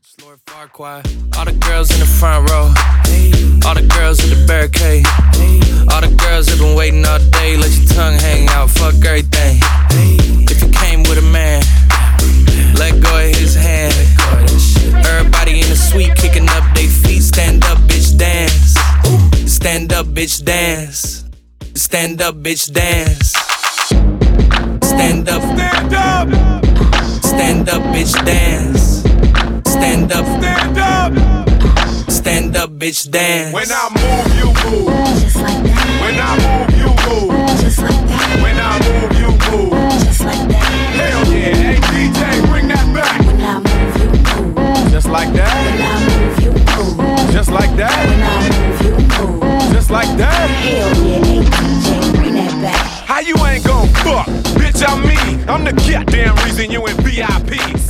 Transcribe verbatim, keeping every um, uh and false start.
Lord Farquaad. All the girls in the front row. All the girls in the barricade. All the girls have been waiting all day. Let your tongue hang out, fuck everything. If you came with a man, let go of his hand. Everybody in the suite kicking up their feet. Stand up, bitch, dance. Stand up, bitch, dance. Stand up, bitch, dance. Stand up, stand up. Stand up, bitch, dance. Stand up, stand up. Stand up, bitch, dance. When I move, you move. Just like that. When I move, you move. Just like that. When I move, you move. Just like that. Hell yeah, hey D J, bring that back. When I move, you move. Just like When that. I move, you move. Just like When that. I move, you move. Just like that. Hell yeah, hey D J, bring that back. How you ain't gon' fuck? Bitch, I'm me. I'm the goddamn reason you in V I P.